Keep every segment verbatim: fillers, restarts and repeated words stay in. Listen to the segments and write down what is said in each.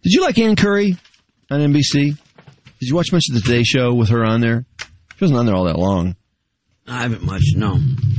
Did you like Ann Curry on N B C? Did you watch much of the Today Show with her on there? She wasn't on there all that long. I haven't much, no.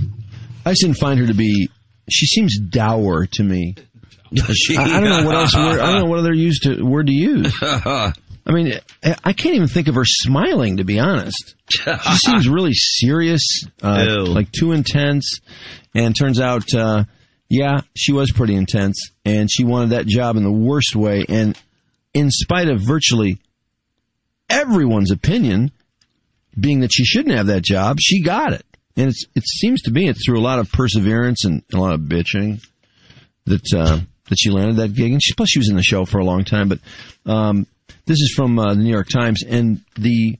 I just didn't find her to be... She seems dour to me. Does she? I, I don't know what else. Word, I don't know what other used to, word to use. I mean, I can't even think of her smiling, to be honest. She seems really serious, uh, like too intense. And turns out, uh, yeah, she was pretty intense, and she wanted that job in the worst way. And in spite of virtually everyone's opinion being that she shouldn't have that job, she got it. And it's, it seems to me it's through a lot of perseverance and a lot of bitching that uh, that she landed that gig. And she, plus, she was in the show for a long time. But um, this is from uh, the New York Times, and the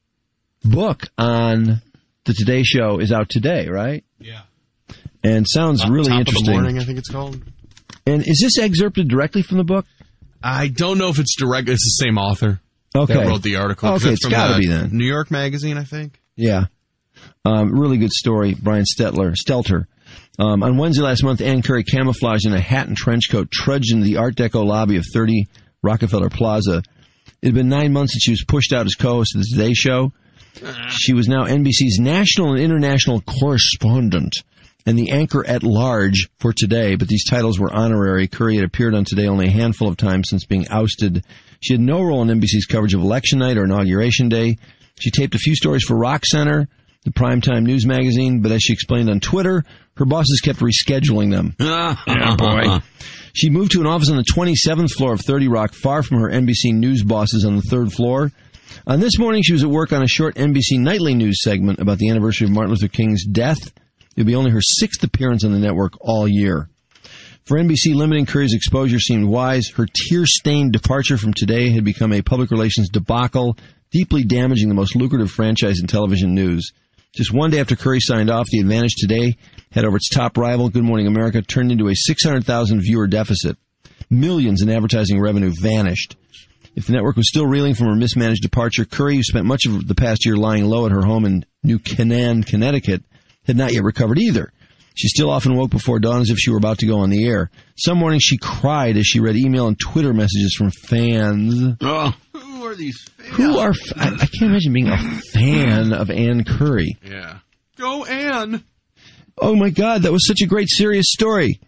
book on the Today Show is out today, right? Yeah. And sounds Top, really top interesting. Of the Morning, I think it's called. And is this excerpted directly from the book? I don't know if it's direct. It's the same author okay. that wrote the article. Okay, it's got to be then. New York Magazine, I think. Yeah. Um, really good story, Brian Stelter. Stelter. Um, on Wednesday last month, Ann Curry, camouflaged in a hat and trench coat, trudged into the Art Deco lobby of thirty Rockefeller Plaza. It had been nine months since she was pushed out as co-host of the Today Show. She was now N B C's national and international correspondent and the anchor at large for Today, but these titles were honorary. Curry had appeared on Today only a handful of times since being ousted. She had no role in N B C's coverage of Election Night or Inauguration Day. She taped a few stories for Rock Center, the primetime news magazine, but as she explained on Twitter, her bosses kept rescheduling them. Yeah, boy. She moved to an office on the twenty-seventh floor of thirty Rock, far from her N B C News bosses on the third floor. On this morning, she was at work on a short N B C nightly news segment about the anniversary of Martin Luther King's death. It would be only her sixth appearance on the network all year. For N B C, limiting Curry's exposure seemed wise. Her tear-stained departure from Today had become a public relations debacle, deeply damaging the most lucrative franchise in television news. Just one day after Curry signed off, the advantage Today had over its top rival, Good Morning America, turned into a six hundred thousand viewer deficit. Millions in advertising revenue vanished. If the network was still reeling from her mismanaged departure, Curry, who spent much of the past year lying low at her home in New Canaan, Connecticut, had not yet recovered either. She still often woke before dawn as if she were about to go on the air. Some mornings she cried as she read email and Twitter messages from fans. Oh, who are these fans? Who are... F- I, I can't imagine being a fan of Ann Curry. Yeah. Go, Ann! Oh, my God, that was such a great, serious story.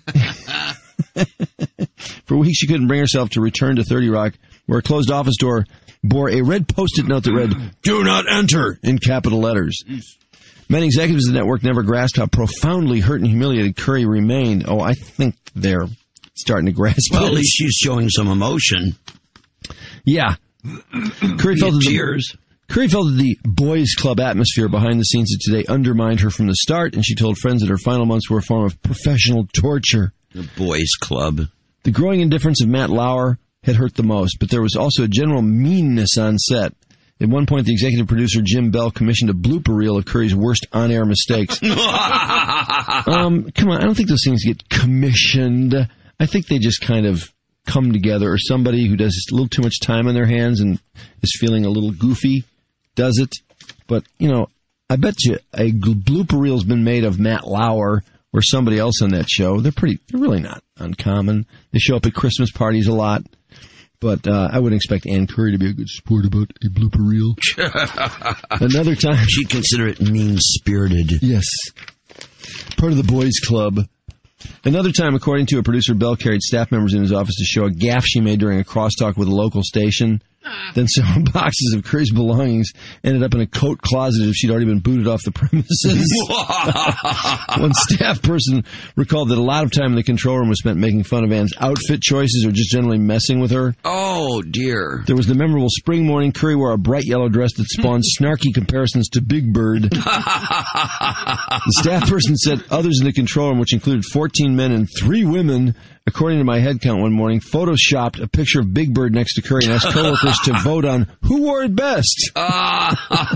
For weeks, she couldn't bring herself to return to thirty Rock, where a closed office door bore a red Post-it note that read, "Do not enter," in capital letters. Many executives of the network never grasped how profoundly hurt and humiliated Curry remained. Oh, I think they're starting to grasp well, it. at least she's showing some emotion. Yeah. Curry felt that tears. The, Curry felt that the boys' club atmosphere behind the scenes of Today undermined her from the start, and she told friends that her final months were a form of professional torture. The boys' club. The growing indifference of Matt Lauer had hurt the most, but there was also a general meanness on set. At one point, the executive producer, Jim Bell, commissioned a blooper reel of Curry's worst on-air mistakes. um, come on, I don't think those things get commissioned. I think they just kind of come together, or somebody who does a little too much time on their hands and is feeling a little goofy does it. But, you know, I bet you a blooper reel's been made of Matt Lauer or somebody else on that show. They're pretty, they're really not uncommon. They show up at Christmas parties a lot. But uh, I wouldn't expect Ann Curry to be a good sport about a blooper reel. Another time... She'd consider it mean-spirited. Yes. Part of the boys' club. Another time, according to a producer, Bell carried staff members in his office to show a gaffe she made during a crosstalk with a local station. Then several boxes of Curry's belongings ended up in a coat closet as if she'd already been booted off the premises. One staff person recalled that a lot of time in the control room was spent making fun of Ann's outfit choices or just generally messing with her. Oh, dear. There was the memorable spring morning. Curry wore a bright yellow dress that spawned snarky comparisons to Big Bird. The staff person said others in the control room, which included fourteen men and three women, according to my head count one morning, photoshopped a picture of Big Bird next to Curry and asked coworkers to vote on who wore it best. uh,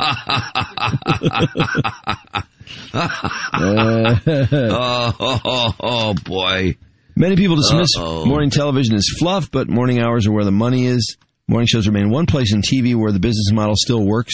oh, oh, oh, oh, boy. Many people dismiss Uh-oh. morning television as fluff, but morning hours are where the money is. Morning shows remain one place in T V where the business model still works.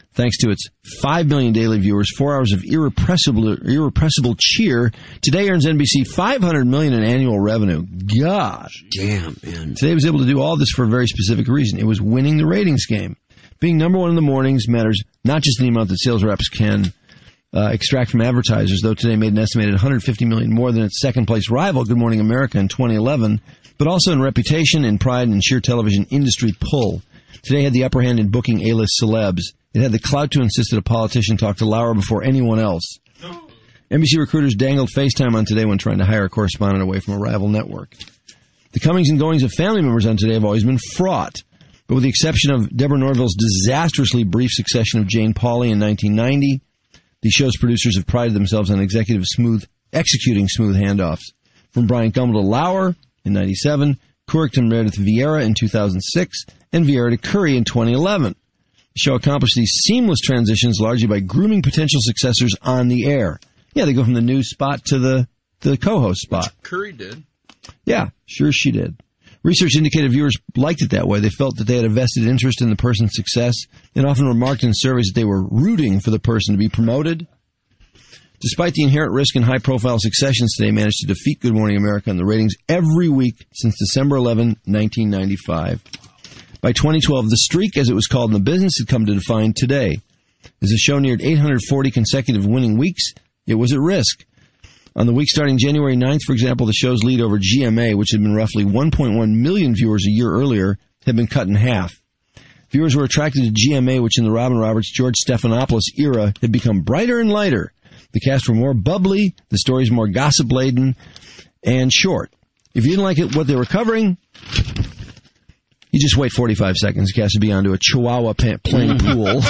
thanks to its five million daily viewers, four hours of irrepressible, irrepressible cheer. Today earns N B C five hundred million dollars in annual revenue. God. Damn, man. Today was able to do all this for a very specific reason. It was winning the ratings game. Being number one in the mornings matters not just in the amount that sales reps can uh, extract from advertisers, though today made an estimated one hundred fifty million dollars more than its second-place rival, Good Morning America, in twenty eleven, but also in reputation, in pride, and sheer television industry pull. Today had the upper hand in booking A-list celebs. It had the clout to insist that a politician talk to Lauer before anyone else. N B C recruiters dangled FaceTime on Today when trying to hire a correspondent away from a rival network. The comings and goings of family members on Today have always been fraught. But with the exception of Deborah Norville's disastrously brief succession of Jane Pauley in nineteen ninety, the show's producers have prided themselves on executive smooth, executing smooth handoffs. From Bryant Gumbel to Lauer in ninety-seven, Couric to Meredith Vieira in two thousand six, and Vieira to Curry in twenty eleven. The show accomplished these seamless transitions largely by grooming potential successors on the air. Yeah, they go from the news spot to the, the co-host spot. Curry did. Yeah, sure she did. Research indicated viewers liked it that way. They felt that they had a vested interest in the person's success and often remarked in surveys that they were rooting for the person to be promoted. Despite the inherent risk in high-profile successions, Today managed to defeat Good Morning America in the ratings every week since December eleventh, nineteen ninety-five. By twenty twelve, the streak, as it was called in the business, had come to define Today. As the show neared eight hundred forty consecutive winning weeks, it was at risk. On the week starting January ninth, for example, the show's lead over G M A, which had been roughly one point one million viewers a year earlier, had been cut in half. Viewers were attracted to G M A, which in the Robin Roberts, George Stephanopoulos era had become brighter and lighter. The cast were more bubbly, the stories more gossip-laden, and short. If you didn't like it, what they were covering, you just wait forty-five seconds. The cast would be onto a Chihuahua playing pool.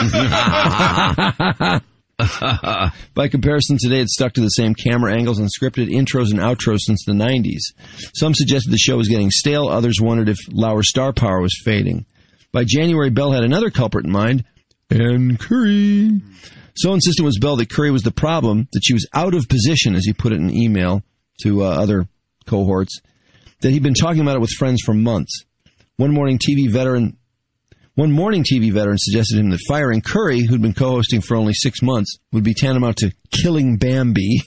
By comparison, Today had stuck to the same camera angles and scripted intros and outros since the nineties. Some suggested the show was getting stale. Others wondered if Lauer's star power was fading. By January, Bell had another culprit in mind, Ann Curry. So insistent was Bell that Curry was the problem that she was out of position, as he put it in an email to uh, other cohorts, that he'd been talking about it with friends for months. One morning, T V veteran One morning T V veteran suggested to him that firing Curry, who'd been co-hosting for only six months, would be tantamount to killing Bambi.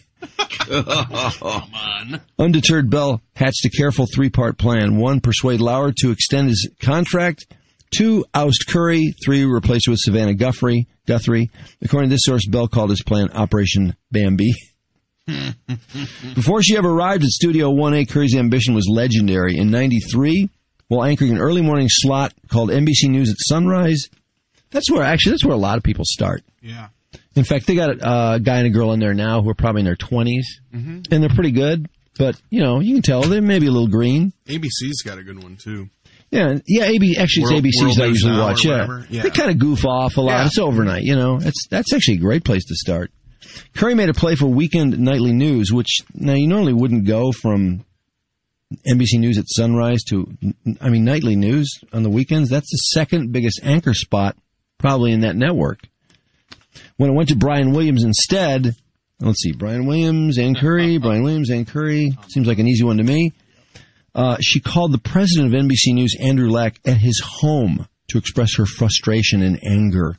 Come on. Undeterred, Bell hatched a careful three-part plan. One, persuade Lauer to extend his contract. Two, oust Curry. Three, replace her with Savannah Guthrie. Guthrie. According to this source, Bell called his plan Operation Bambi. Before she ever arrived at Studio one A, Curry's ambition was legendary. In ninety-three, while anchoring an early morning slot called N B C News at Sunrise, that's where, actually, that's where a lot of people start. Yeah. In fact, they got a guy and a girl in there now who are probably in their twenties, mm-hmm. and they're pretty good. But, you know, you can tell they're maybe a little green. A B C's got a good one, too. Yeah, yeah. A B, actually, it's World, A B C's that I usually watch. Yeah. yeah, they kind of goof off a lot. Yeah. It's overnight, you know. It's that's actually a great place to start. Curry made a play for Weekend Nightly News, which now you normally wouldn't go from N B C News at Sunrise to, I mean, Nightly News on the weekends. That's the second biggest anchor spot probably in that network. When it went to Brian Williams instead, let's see, Brian Williams, Ann Curry, Brian Williams, Ann Curry. Seems like an easy one to me. Uh, she called the president of N B C News, Andrew Lack, at his home to express her frustration and anger.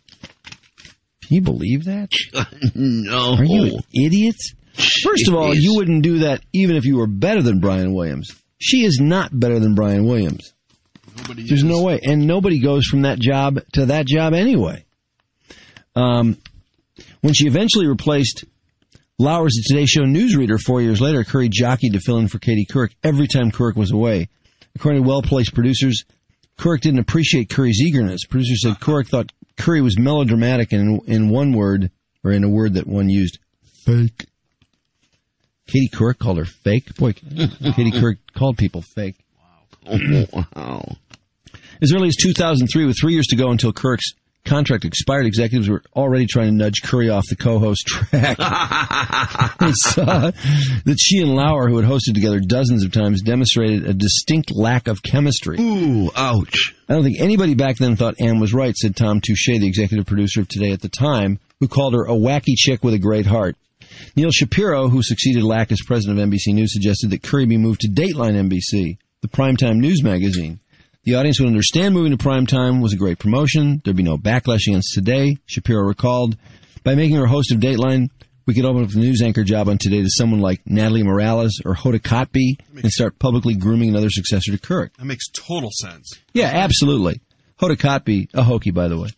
Can you believe that? No. Are you an idiot? First of all, you wouldn't do that even if you were better than Brian Williams. She is not better than Brian Williams. Nobody There's is. no way. And nobody goes from that job to that job anyway. Um, when she eventually replaced Lauer as a Today Show newsreader four years later, Curry jockeyed to fill in for Katie Couric every time Couric was away. According to well-placed producers, Couric didn't appreciate Curry's eagerness. Producers said Couric thought Curry was melodramatic and in, in one word, or in a word that one used, fake. Katie Couric called her fake? Boy, Katie Couric called people fake. Wow. Wow. As early as two thousand three, with three years to go until Couric's contract expired, executives were already trying to nudge Curry off the co-host track. They saw that she and Lauer, who had hosted together dozens of times, demonstrated a distinct lack of chemistry. Ooh, ouch. I don't think anybody back then thought Ann was right, said Tom Touche, the executive producer of Today at the time, who called her a wacky chick with a great heart. Neil Shapiro, who succeeded Lack as president of N B C News, suggested that Curry be moved to Dateline N B C, the primetime news magazine. The audience would understand moving to primetime was a great promotion. There'd be no backlash against Today, Shapiro recalled. By making her host of Dateline, we could open up the news anchor job on Today to someone like Natalie Morales or Hoda Kotb and start publicly grooming another successor to Couric. That makes total sense. Yeah, absolutely. Hoda Kotb, a Hokie, by the way.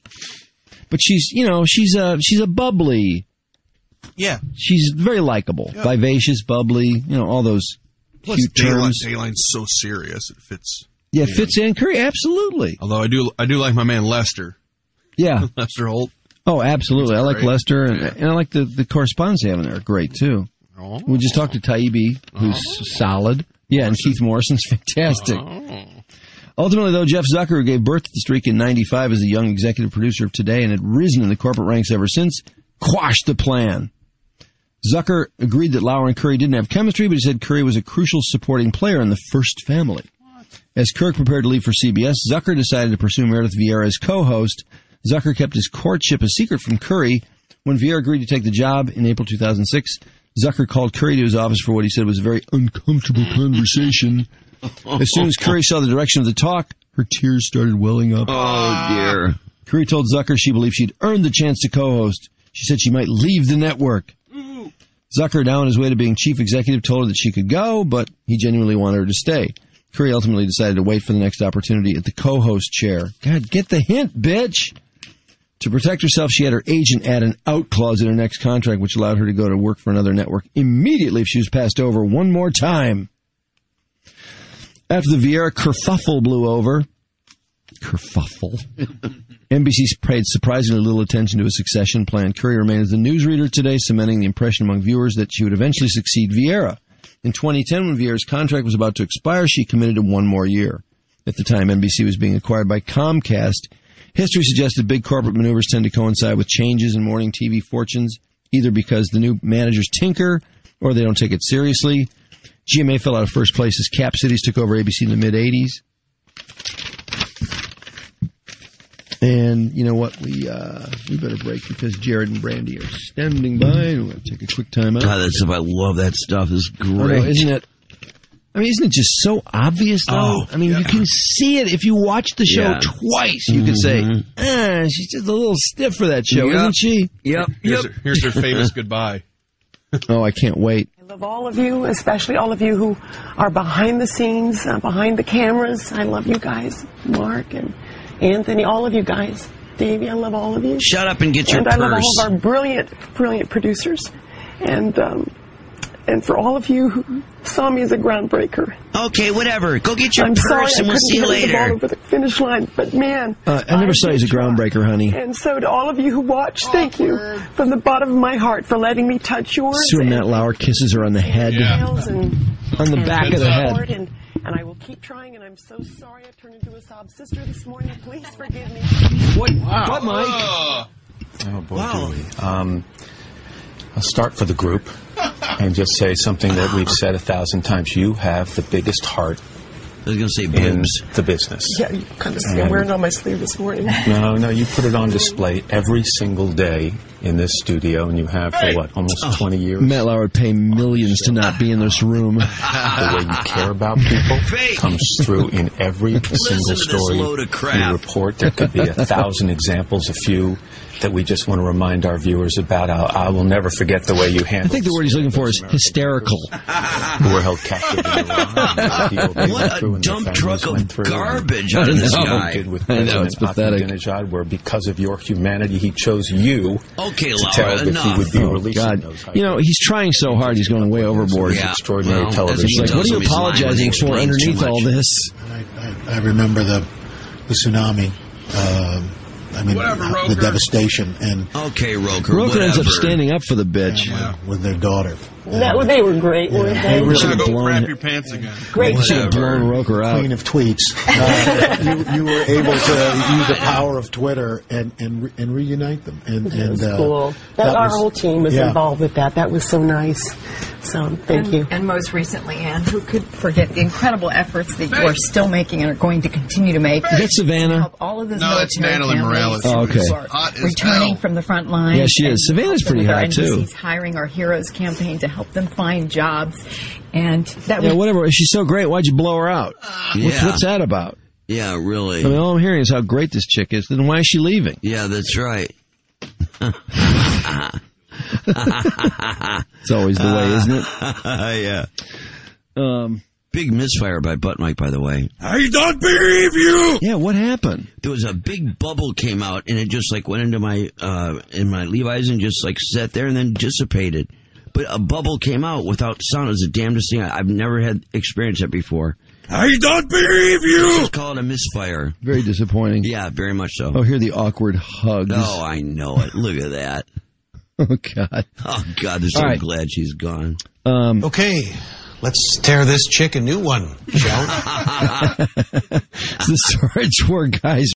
But she's, you know, she's a, she's a bubbly. Yeah. She's very likable. Yep. Vivacious, bubbly, you know, all those Plus, cute Dayline, terms. Dayline's so serious. It fits. Yeah, it fits Ann Curry, absolutely. Although I do I do like my man Lester. Yeah. Lester Holt. Oh, absolutely. I like great. Lester, and, Yeah. and I like the, the correspondents they have in there. Great, too. Oh. We just talked to Taibbi, who's Oh. solid. Yeah, and Keith Morrison's fantastic. Oh. Ultimately, though, Jeff Zucker, who gave birth to the streak in ninety-five as a young executive producer of Today and had risen in the corporate ranks ever since, quashed the plan. Zucker agreed that Lauer and Curry didn't have chemistry, but he said Curry was a crucial supporting player in the first family. As Kirk prepared to leave for C B S, Zucker decided to pursue Meredith Vieira as co-host. Zucker kept his courtship a secret from Curry. When Vieira agreed to take the job in April two thousand six, Zucker called Curry to his office for what he said was a very uncomfortable conversation. As soon as Curry saw the direction of the talk, her tears started welling up. Oh, dear. Curry told Zucker she believed she'd earned the chance to co-host. She said she might leave the network. Zucker, now on his way to being chief executive, told her that she could go, but he genuinely wanted her to stay. Curry ultimately decided to wait for the next opportunity at the co-host chair. God, get the hint, bitch! To protect herself, she had her agent add an out clause in her next contract, which allowed her to go to work for another network immediately if she was passed over one more time. After the Vieira kerfuffle blew over, kerfuffle, N B C paid surprisingly little attention to a succession plan. Curry remained as the newsreader today, cementing the impression among viewers that she would eventually succeed Vieira. In twenty ten, when Vieira's contract was about to expire, she committed to one more year. At the time, N B C was being acquired by Comcast. History suggested big corporate maneuvers tend to coincide with changes in morning T V fortunes, either because the new managers tinker or they don't take it seriously. G M A fell out of first place as Cap Cities took over A B C in the mid-eighties. And you know what? We uh, we better break because Jared and Brandy are standing by. We're going to take a quick time out. God, that stuff, I love that stuff. It's I know, great. isn't it? I mean, isn't it just so obvious, though? Oh, I mean, yeah. you can see it. If you watch the show Yeah. twice, you could say, ah, she's just a little stiff for that show, Yep. isn't she? Yep, Here's, yep. her, here's her famous goodbye. Oh, I can't wait. I love all of you, especially all of you who are behind the scenes, uh, behind the cameras. I love you guys, Mark and Anthony, all of you guys. Davey, I love all of you. Shut up and get your and I love purse. all of our brilliant, brilliant producers. And, um, and for all of you who saw me as a groundbreaker. Okay, whatever. Go get your I'm sorry purse I and we'll couldn't see you get the ball later. over the finish line, but man. Uh, I never saw you as a did try. groundbreaker, honey. And so to all of you who watch, thank you from the bottom of my heart for letting me touch yours. Sue and- Matt Lauer kisses her on the head. Yeah. and, On the and back of the head. support, And, and I will keep trying, and I'm so sorry I turned into a sob sister this morning. Please forgive me. What, what, Mike? Oh. Oh, boy, Wow. do we. Um, I'll start for the group and just say something that we've said a thousand times. You have the biggest heart I was going to say in boobs. the business. Yeah, you kind of see I'm wearing it on my sleeve this morning. No, no, you put it on display every single day in this studio, and you have for what, almost twenty years? Matt Lauer would pay millions to not be in this room. The way you care about people Fake. comes through in every to single this story load of crap. you report. There could be a thousand examples, a few that we just want to remind our viewers about. I, I will never forget the way you I handled think the word he's looking for is hysterical. who were held captive in Iran, and the deal they went What through a and their dump families truck of went through, and garbage out of this I know. guy. did with I know, President it's pathetic. Ahmadinejad, where because of your humanity, he chose you Okay, to tell Laura, that he enough. would be Oh, releasing God. those. You know, he's trying so hard, he's going way overboard. Yeah. extraordinary well, television. that's It's like, what are you He's lying when apologizing he for explains too underneath all much. this? I, I, I remember the the tsunami. Um, I mean, Whatever, the Roker. devastation, and Okay, Roker, Roker whatever. ends up standing up for the bitch. Yeah. with their daughter. That, well, they were great, weren't They they? really should've Go blown crap it. your pants again. Great. Should have Whatever. blown Roker out. Queen of tweets. Uh, you, you were able to use the power of Twitter and and, re- and reunite them. And, That and was uh, cool. That, that our was- whole team was yeah. involved with that. That was so nice. So thank and, you. And most recently, Anne, who could forget the incredible efforts that you are still making and are going to continue to make Is that to Savannah? help all of those No, it's military Natalie families Morales. Oh, okay. She's who are hot as returning hell. from the front lines. Yeah, she is. and Savannah's help them pretty with our hot, too. N B C's Hiring Our Heroes campaign to help them find jobs. And that Yeah, was whatever. If she's so great, why'd you blow her out? What's, Yeah. what's that about? Yeah, really. I mean, all I'm hearing is how great this chick is. Then why is she leaving? Yeah, that's right. It's always the way, isn't it? Yeah. Um, Big misfire by Butt Mike, by the way. I don't believe you! yeah, what happened? There was a big bubble came out, and it just like went into my uh, in my Levi's and just like sat there and then dissipated. But a bubble came out without sound. It was the damnedest thing. I've never had experienced that before. I don't believe you! Let's call it a misfire. Very disappointing. Yeah, very much so. Oh, here the awkward hugs. Oh, I know it. Look at that. Oh, God. Oh, God, they're so All right. glad she's gone. Um, Okay, let's tear this chick a new one, shall we? the Sarge War guys